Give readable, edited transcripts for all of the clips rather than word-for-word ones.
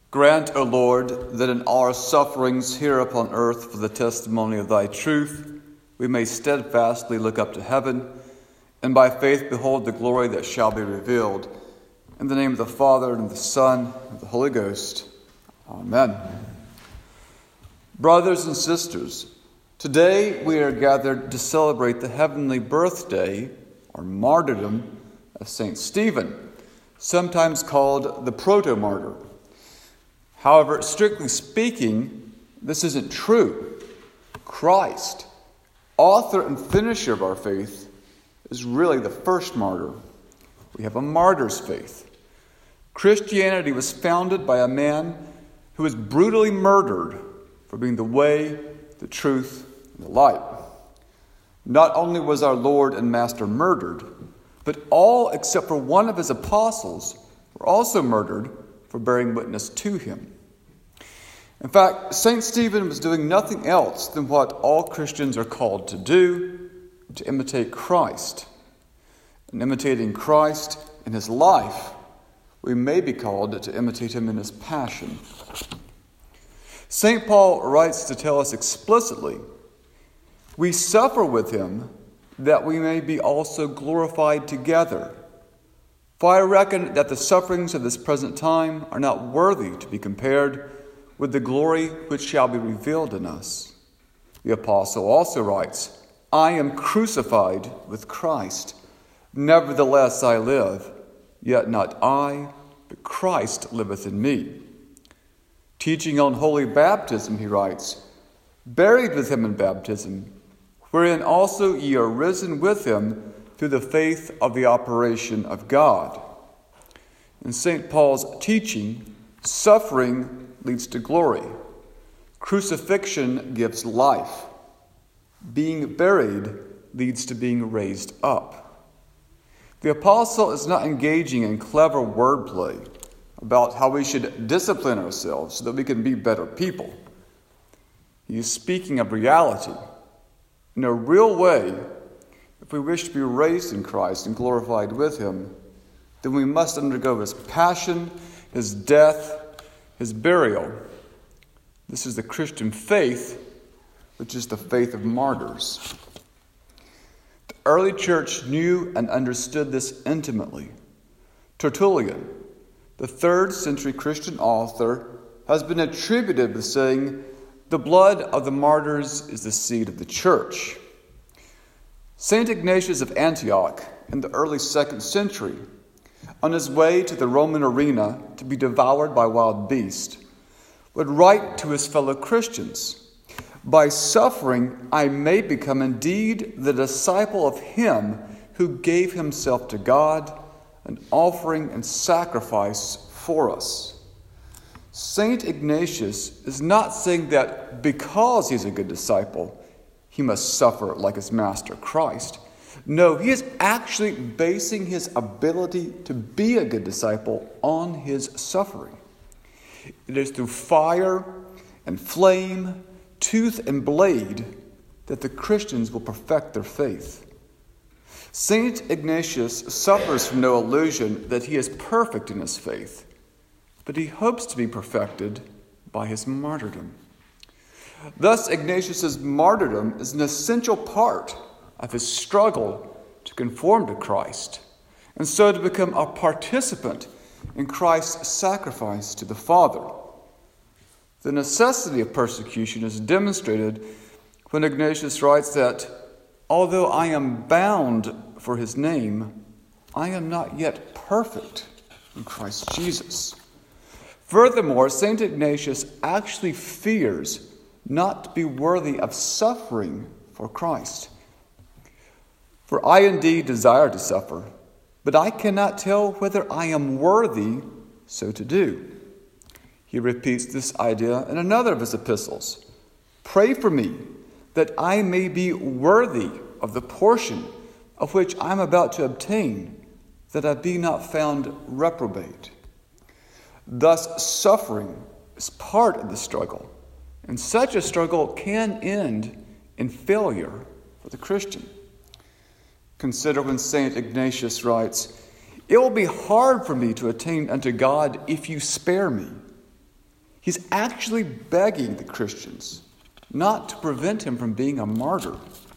Grant, O Lord, that in our sufferings here upon earth for the testimony of thy truth, we may steadfastly look up to heaven, and by faith behold the glory that shall be revealed. In the name of the Father, and of the Son, and of the Holy Ghost. Amen. Brothers and sisters, today we are gathered to celebrate the heavenly birthday, or martyrdom, of St. Stephen, sometimes called the proto-martyr. However, strictly speaking, this isn't true. Christ, author and finisher of our faith, is really the first martyr. We have a martyr's faith. Christianity was founded by a man who was brutally murdered for being the way, the truth, and the light. Not only was our Lord and Master murdered, but all except for one of his apostles were also murdered for bearing witness to him. In fact, St. Stephen was doing nothing else than what all Christians are called to do, to imitate Christ. In imitating Christ in his life, we may be called to imitate him in his passion. St. Paul writes to tell us explicitly, "We suffer with him, that we may be also glorified together. For I reckon that the sufferings of this present time are not worthy to be compared with the glory which shall be revealed in us." The apostle also writes, "I am crucified with Christ. Nevertheless I live, yet not I, but Christ liveth in me." Teaching on holy baptism, he writes, "Buried with him in baptism, wherein also ye are risen with him through the faith of the operation of God." In St. Paul's teaching, suffering leads to glory. Crucifixion gives life. Being buried leads to being raised up. The apostle is not engaging in clever wordplay about how we should discipline ourselves so that we can be better people. He is speaking of reality. In a real way, if we wish to be raised in Christ and glorified with him, then we must undergo his passion, his death, his burial. This is the Christian faith, which is the faith of martyrs. The early church knew and understood this intimately. Tertullian, the 3rd century Christian author, has been attributed with saying, "The blood of the martyrs is the seed of the church." St. Ignatius of Antioch, in the early 2nd century, on his way to the Roman arena to be devoured by wild beasts, would write to his fellow Christians, "By suffering I may become indeed the disciple of him who gave himself to God, an offering and sacrifice for us." St. Ignatius is not saying that because he's a good disciple, he must suffer like his master Christ. No, he is actually basing his ability to be a good disciple on his suffering. It is through fire and flame, tooth and blade, that the Christians will perfect their faith. St. Ignatius suffers from no illusion that he is perfect in his faith, but he hopes to be perfected by his martyrdom. Thus, Ignatius's martyrdom is an essential part of his struggle to conform to Christ, and so to become a participant in Christ's sacrifice to the Father. The necessity of persecution is demonstrated when Ignatius writes that, "Although I am bound for his name, I am not yet perfect in Christ Jesus." Furthermore, St. Ignatius actually fears not to be worthy of suffering for Christ. "For I indeed desire to suffer, but I cannot tell whether I am worthy so to do." He repeats this idea in another of his epistles. "Pray for me, that I may be worthy of the portion of which I am about to obtain, that I be not found reprobate." Thus, suffering is part of the struggle, and such a struggle can end in failure for the Christian. Consider when St. Ignatius writes, "It will be hard for me to attain unto God if you spare me." He's actually begging the Christians not to prevent him from being a martyr.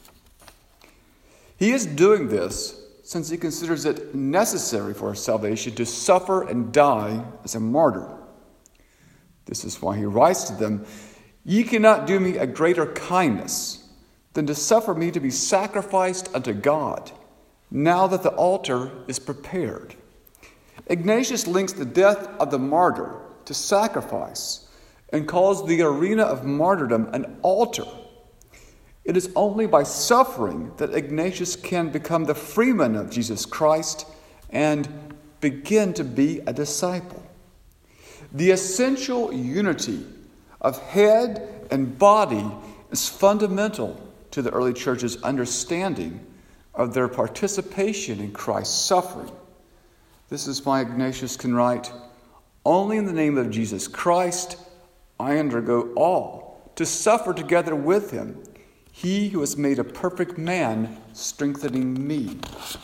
He is doing this since he considers it necessary for our salvation to suffer and die as a martyr. This is why he writes to them, "Ye cannot do me a greater kindness than to suffer me to be sacrificed unto God, now that the altar is prepared." Ignatius links the death of the martyr to sacrifice and calls the arena of martyrdom an altar. It is only by suffering that Ignatius can become the freeman of Jesus Christ and begin to be a disciple. The essential unity of head and body is fundamental to the early church's understanding of their participation in Christ's suffering. This is why Ignatius can write, "Only in the name of Jesus Christ I undergo all, to suffer together with him, he who has made a perfect man, strengthening me."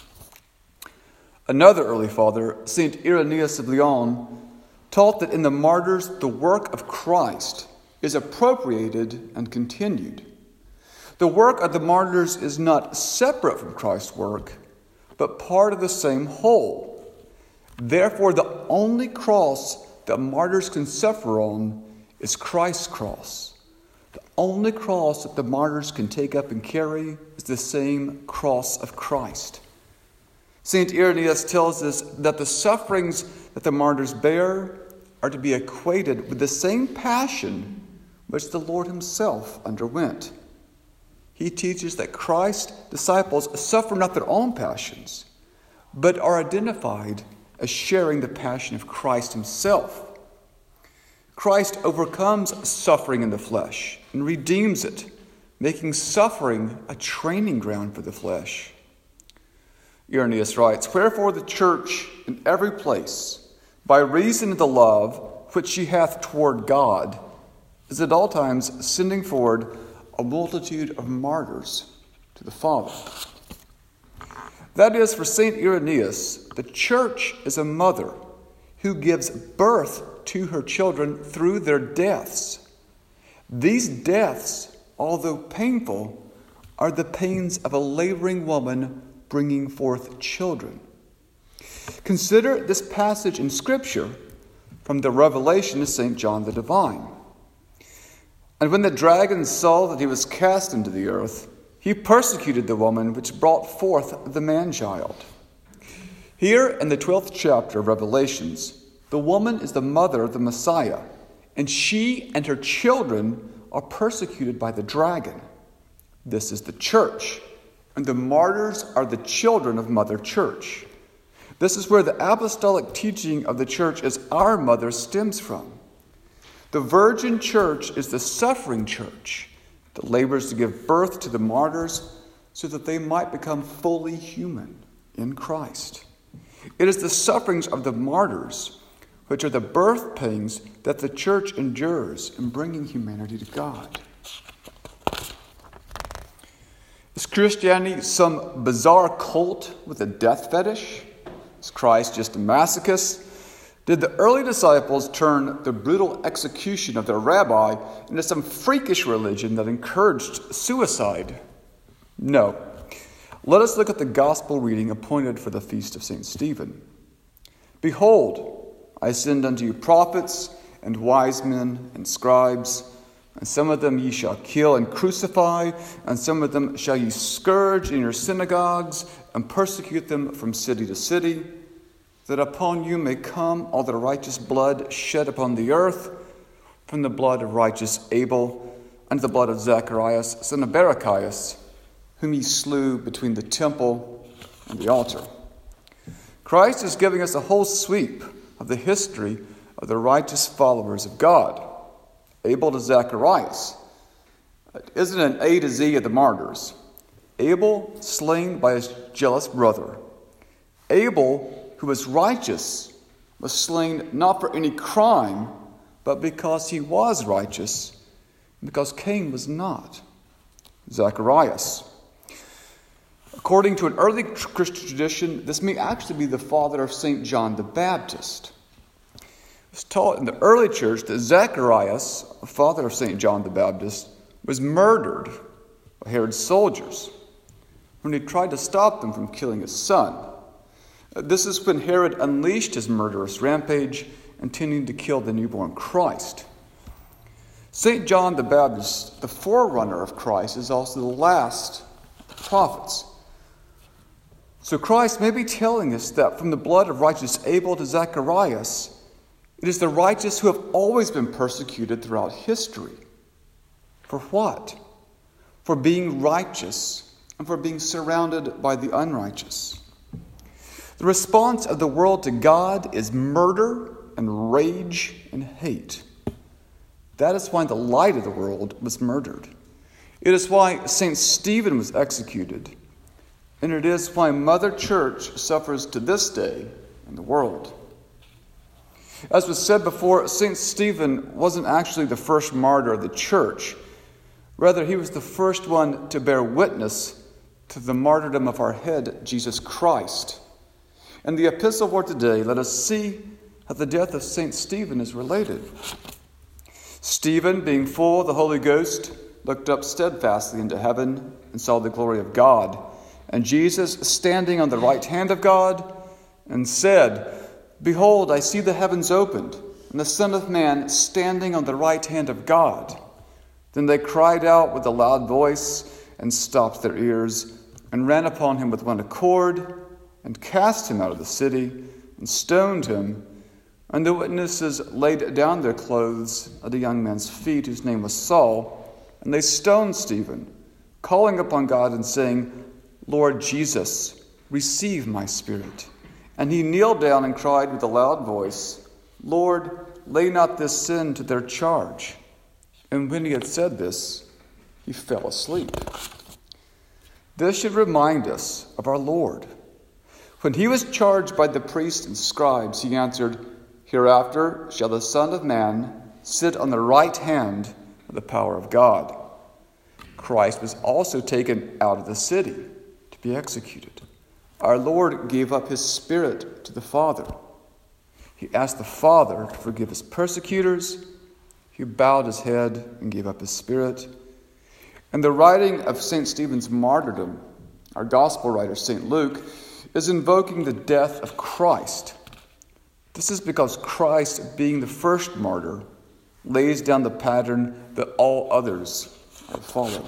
Another early father, St. Irenaeus of Lyon, taught that in the martyrs the work of Christ is appropriated and continued. The work of the martyrs is not separate from Christ's work, but part of the same whole. Therefore, the only cross that martyrs can suffer on is Christ's cross. The only cross that the martyrs can take up and carry is the same cross of Christ. St. Irenaeus tells us that the sufferings that the martyrs bear are to be equated with the same passion which the Lord himself underwent. He teaches that Christ's disciples suffer not their own passions, but are identified as sharing the passion of Christ himself. Christ overcomes suffering in the flesh and redeems it, making suffering a training ground for the flesh. Irenaeus writes, "Wherefore the church in every place, by reason of the love which she hath toward God, is at all times sending forward a multitude of martyrs to the Father." That is, for St. Irenaeus, the church is a mother who gives birth to her children through their deaths. These deaths, although painful, are the pains of a laboring woman bringing forth children. Consider this passage in Scripture from the Revelation of St. John the Divine. "And when the dragon saw that he was cast into the earth, he persecuted the woman which brought forth the man-child." Here in the 12th chapter of Revelations, the woman is the mother of the Messiah, and she and her children are persecuted by the dragon. This is the church, and the martyrs are the children of Mother Church. This is where the apostolic teaching of the church as our mother stems from. The virgin church is the suffering church that labors to give birth to the martyrs so that they might become fully human in Christ. It is the sufferings of the martyrs which are the birth pains that the church endures in bringing humanity to God. Is Christianity some bizarre cult with a death fetish? Is Christ just a masochist? Did the early disciples turn the brutal execution of their rabbi into some freakish religion that encouraged suicide? No. Let us look at the gospel reading appointed for the feast of St. Stephen. "Behold, I send unto you prophets and wise men and scribes, and some of them ye shall kill and crucify, and some of them shall ye scourge in your synagogues, and persecute them from city to city, that upon you may come all the righteous blood shed upon the earth, from the blood of righteous Abel, and the blood of Zacharias, son of Barachias, whom ye slew between the temple and the altar." Christ is giving us a whole sweep of the history of the righteous followers of God. Abel to Zacharias. It isn't an A to Z of the martyrs. Abel slain by his jealous brother. Abel, who was righteous, was slain not for any crime, but because he was righteous, because Cain was not. Zacharias. According to an early Christian tradition, this may actually be the father of St. John the Baptist. It's taught in the early church that Zacharias, father of St. John the Baptist, was murdered by Herod's soldiers when he tried to stop them from killing his son. This is when Herod unleashed his murderous rampage, intending to kill the newborn Christ. St. John the Baptist, the forerunner of Christ, is also the last of the prophets. So Christ may be telling us that from the blood of righteous Abel to Zacharias, it is the righteous who have always been persecuted throughout history. For what? For being righteous and for being surrounded by the unrighteous. The response of the world to God is murder and rage and hate. That is why the light of the world was murdered. It is why St. Stephen was executed. And it is why Mother Church suffers to this day in the world. As was said before, St. Stephen wasn't actually the first martyr of the church. Rather, he was the first one to bear witness to the martyrdom of our head, Jesus Christ. In the epistle for today, let us see how the death of St. Stephen is related. Stephen, being full of the Holy Ghost, looked up steadfastly into heaven and saw the glory of God, and Jesus standing on the right hand of God, and said, Behold, I see the heavens opened, and the Son of Man standing on the right hand of God. Then they cried out with a loud voice, and stopped their ears, and ran upon him with one accord, and cast him out of the city, and stoned him. And the witnesses laid down their clothes at a young man's feet, whose name was Saul, and they stoned Stephen, calling upon God and saying, Lord Jesus, receive my spirit. And he kneeled down and cried with a loud voice, Lord, lay not this sin to their charge. And when he had said this, he fell asleep. This should remind us of our Lord. When he was charged by the priests and scribes, he answered, Hereafter shall the Son of Man sit on the right hand of the power of God. Christ was also taken out of the city to be executed. Our Lord gave up his spirit to the Father. He asked the Father to forgive his persecutors. He bowed his head and gave up his spirit. And the writing of St. Stephen's martyrdom, our gospel writer, St. Luke, is invoking the death of Christ. This is because Christ, being the first martyr, lays down the pattern that all others are to follow.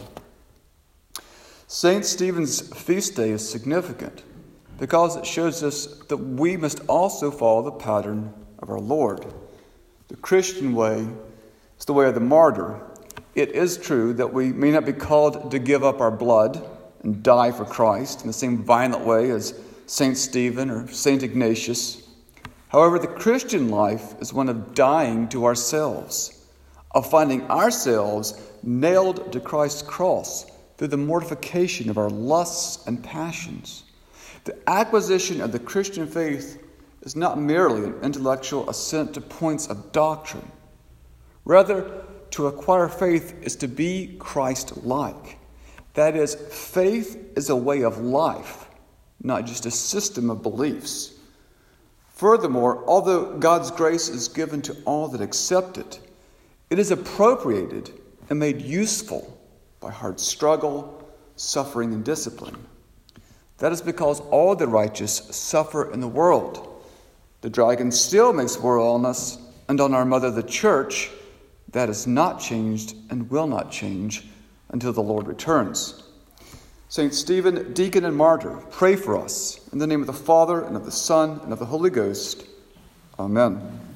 St. Stephen's feast day is significant because it shows us that we must also follow the pattern of our Lord. The Christian way is the way of the martyr. It is true that we may not be called to give up our blood and die for Christ in the same violent way as St. Stephen or St. Ignatius. However, the Christian life is one of dying to ourselves, of finding ourselves nailed to Christ's cross through the mortification of our lusts and passions. The acquisition of the Christian faith is not merely an intellectual assent to points of doctrine. Rather, to acquire faith is to be Christ-like. That is, faith is a way of life, not just a system of beliefs. Furthermore, although God's grace is given to all that accept it, it is appropriated and made useful by hard struggle, suffering, and discipline. That is because all the righteous suffer in the world. The dragon still makes war on us and on our mother, the church. That is not changed and will not change until the Lord returns. St. Stephen, deacon and martyr, pray for us. In the name of the Father, and of the Son, and of the Holy Ghost. Amen.